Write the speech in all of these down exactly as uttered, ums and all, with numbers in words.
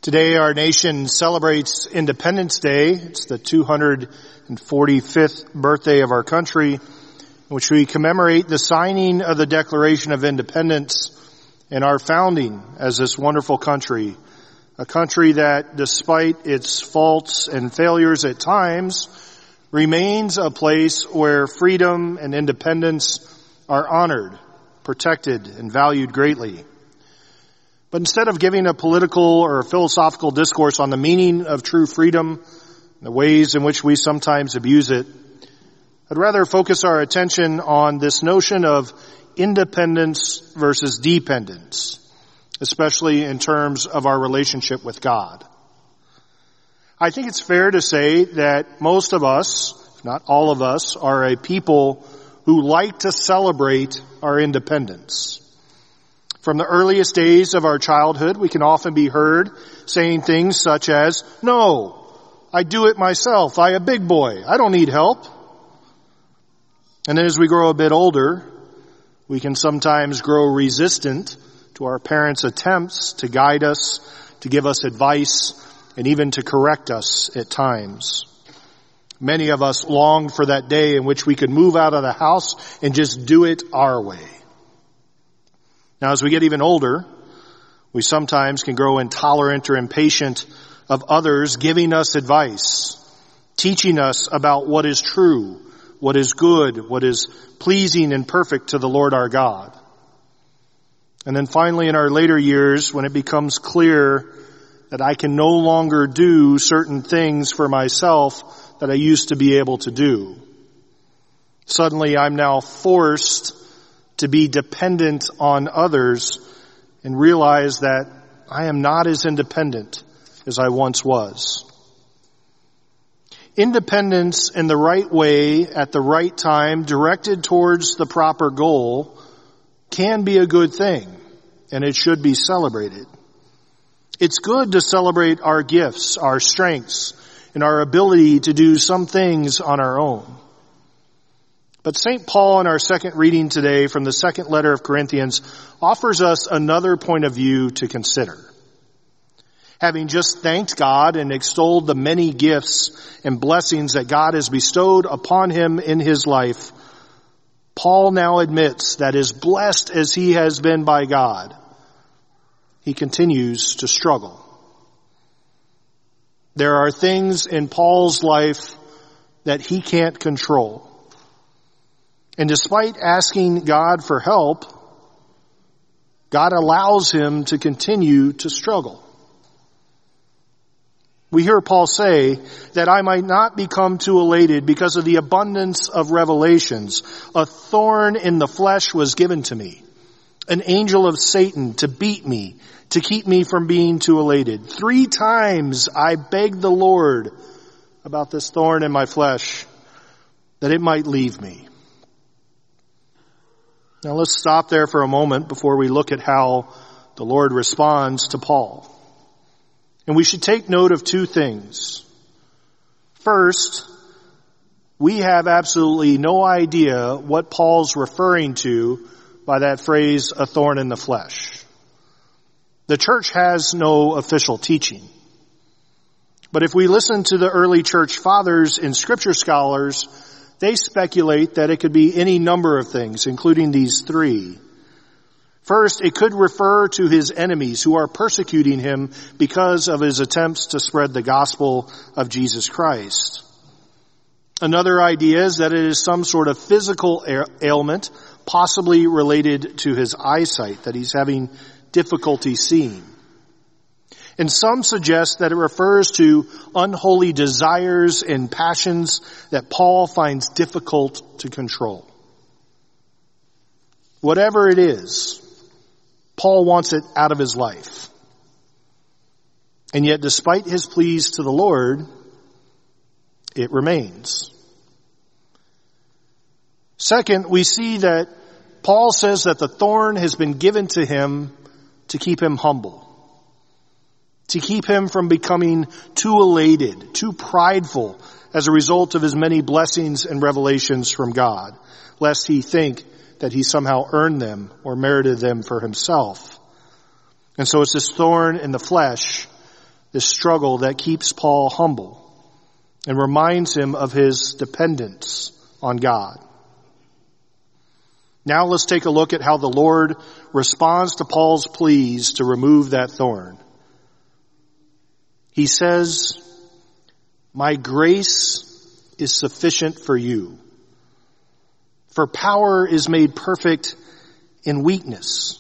Today our nation celebrates Independence Day. It's the two hundred forty-fifth birthday of our country, in which we commemorate the signing of the Declaration of Independence and our founding as this wonderful country, a country that, despite its faults and failures at times, remains a place where freedom and independence are honored, protected, and valued greatly. But instead of giving a political or a philosophical discourse on the meaning of true freedom, the ways in which we sometimes abuse it, I'd rather focus our attention on this notion of independence versus dependence, especially in terms of our relationship with God. I think it's fair to say that most of us, if not all of us, are a people who like to celebrate our independence. From the earliest days of our childhood, we can often be heard saying things such as, "No, I do it myself. I a big boy. I don't need help." And then as we grow a bit older, we can sometimes grow resistant to our parents' attempts to guide us, to give us advice, and even to correct us at times. Many of us longed for that day in which we could move out of the house and just do it our way. Now, as we get even older, we sometimes can grow intolerant or impatient of others giving us advice, teaching us about what is true, what is good, what is pleasing and perfect to the Lord our God. And then finally, in our later years, when it becomes clear that I can no longer do certain things for myself that I used to be able to do, suddenly I'm now forced to be dependent on others and realize that I am not as independent as I once was. Independence in the right way, at the right time, directed towards the proper goal, can be a good thing, and it should be celebrated. It's good to celebrate our gifts, our strengths, and our ability to do some things on our own. But Saint Paul, in our second reading today from the second letter of Corinthians, offers us another point of view to consider. Having just thanked God and extolled the many gifts and blessings that God has bestowed upon him in his life, Paul now admits that as blessed as he has been by God, he continues to struggle. There are things in Paul's life that he can't control. And despite asking God for help, God allows him to continue to struggle. We hear Paul say that I might not become too elated because of the abundance of revelations. A thorn in the flesh was given to me, an angel of Satan to beat me, to keep me from being too elated. Three times I begged the Lord about this thorn in my flesh, that it might leave me. Now let's stop there for a moment before we look at how the Lord responds to Paul. And we should take note of two things. First, we have absolutely no idea what Paul's referring to by that phrase, a thorn in the flesh. The church has no official teaching. But if we listen to the early church fathers and scripture scholars, they speculate that it could be any number of things, including these three. First, it could refer to his enemies who are persecuting him because of his attempts to spread the gospel of Jesus Christ. Another idea is that it is some sort of physical ailment, possibly related to his eyesight, that he's having difficulty seeing. And some suggest that it refers to unholy desires and passions that Paul finds difficult to control. Whatever it is, Paul wants it out of his life. And yet, despite his pleas to the Lord, it remains. Second, we see that Paul says that the thorn has been given to him to keep him humble, to keep him from becoming too elated, too prideful as a result of his many blessings and revelations from God, lest he think that he somehow earned them or merited them for himself. And so it's this thorn in the flesh this struggle that keeps Paul humble and reminds him of his dependence on God. Now let's take a look at how the Lord responds to Paul's pleas to remove that thorn. He says, "My grace is sufficient for you, for power is made perfect in weakness."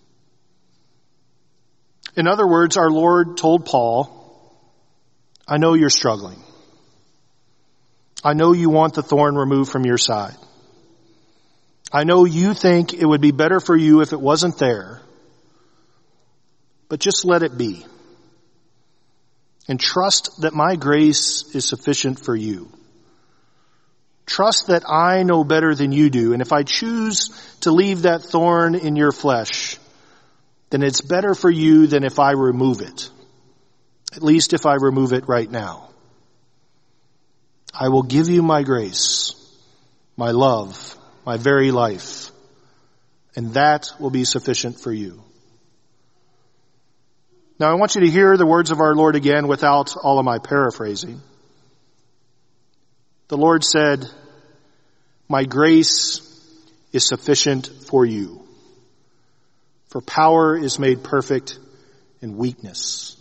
In other words, our Lord told Paul, "I know you're struggling. I know you want the thorn removed from your side. I know you think it would be better for you if it wasn't there, but just let it be. And trust that my grace is sufficient for you. Trust that I know better than you do, and if I choose to leave that thorn in your flesh, then it's better for you than if I remove it. At least if I remove it right now. I will give you my grace, my love, my very life, and that will be sufficient for you." Now I want you to hear the words of our Lord again without all of my paraphrasing. The Lord said, "My grace is sufficient for you, for power is made perfect in weakness."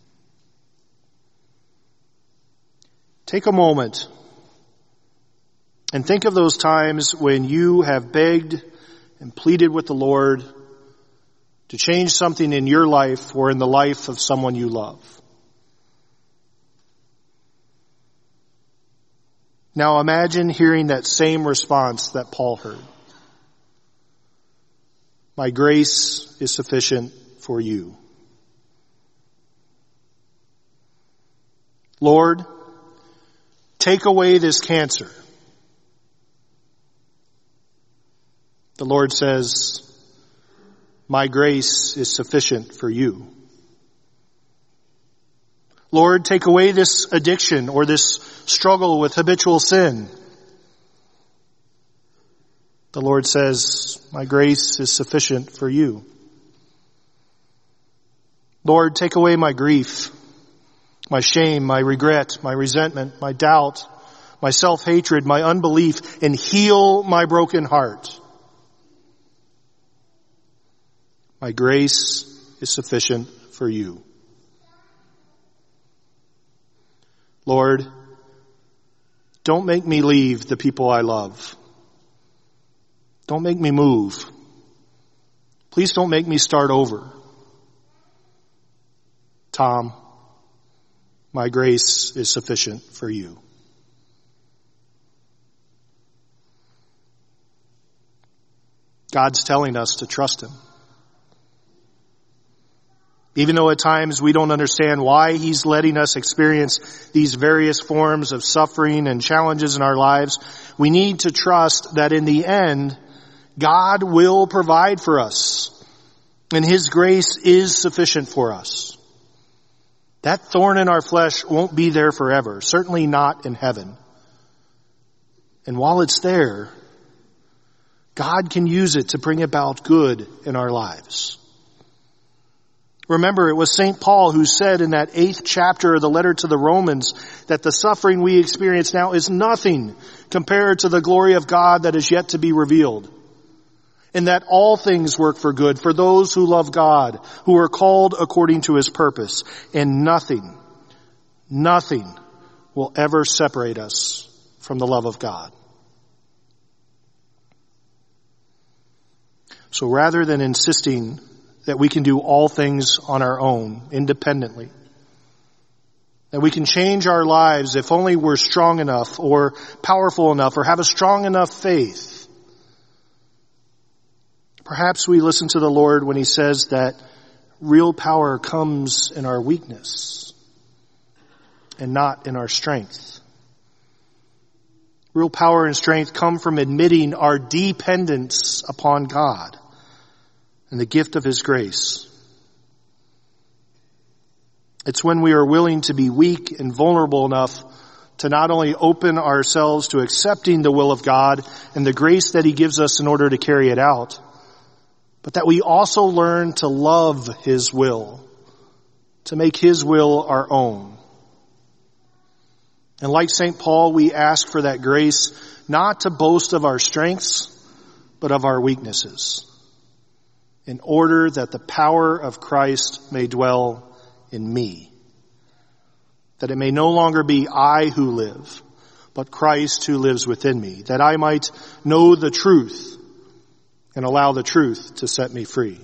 Take a moment and think of those times when you have begged and pleaded with the Lord to change something in your life or in the life of someone you love. Now imagine hearing that same response that Paul heard. "My grace is sufficient for you." Lord, take away this cancer. The Lord says, "My grace is sufficient for you." Lord, take away this addiction or this struggle with habitual sin. The Lord says, "My grace is sufficient for you." Lord, take away my grief, my shame, my regret, my resentment, my doubt, my self-hatred, my unbelief, and heal my broken heart. My grace is sufficient for you. Lord, don't make me leave the people I love. Don't make me move. Please don't make me start over. Tom, my grace is sufficient for you. God's telling us to trust Him. Even though at times we don't understand why He's letting us experience these various forms of suffering and challenges in our lives, we need to trust that in the end, God will provide for us, and His grace is sufficient for us. That thorn in our flesh won't be there forever, certainly not in heaven. And while it's there, God can use it to bring about good in our lives. Remember, it was Saint Paul who said in that eighth chapter of the letter to the Romans that the suffering we experience now is nothing compared to the glory of God that is yet to be revealed. And that all things work for good for those who love God, who are called according to His purpose. And nothing, nothing will ever separate us from the love of God. So rather than insisting that we can do all things on our own, independently, that we can change our lives if only we're strong enough or powerful enough or have a strong enough faith, perhaps we listen to the Lord when He says that real power comes in our weakness and not in our strength. Real power and strength come from admitting our dependence upon God and the gift of His grace. It's when we are willing to be weak and vulnerable enough to not only open ourselves to accepting the will of God and the grace that He gives us in order to carry it out, but that we also learn to love His will to make his will our own. And like Saint Paul, we ask for that grace not to boast of our strengths, but of our weaknesses, in order that the power of Christ may dwell in me, that it may no longer be I who live, but Christ who lives within me, that I might know the truth and allow the truth to set me free.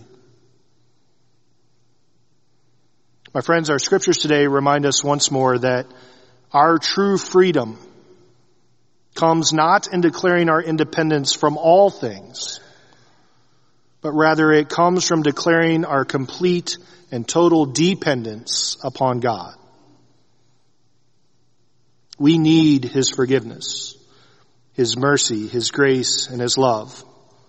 My friends, our scriptures today remind us once more that our true freedom comes not in declaring our independence from all things, but rather it comes from declaring our complete and total dependence upon God. We need his forgiveness, his mercy, his grace, and his love.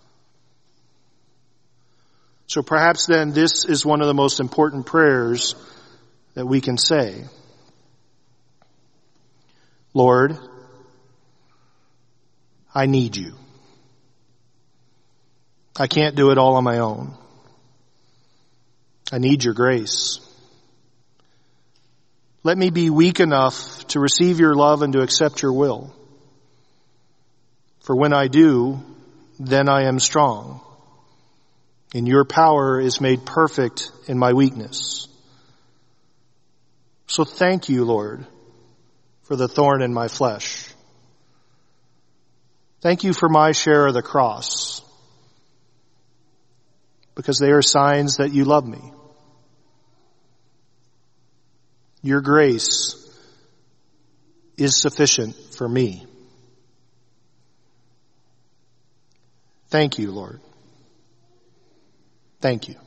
So perhaps then this is one of the most important prayers that we can say. Lord, I need you. I can't do it all on my own. I need your grace. Let me be weak enough to receive your love and to accept your will. For when I do, then I am strong, and your power is made perfect in my weakness. So thank you, Lord, for the thorn in my flesh. Thank you for my share of the cross, because they are signs that you love me. Your grace is sufficient for me. Thank you, Lord. Thank you.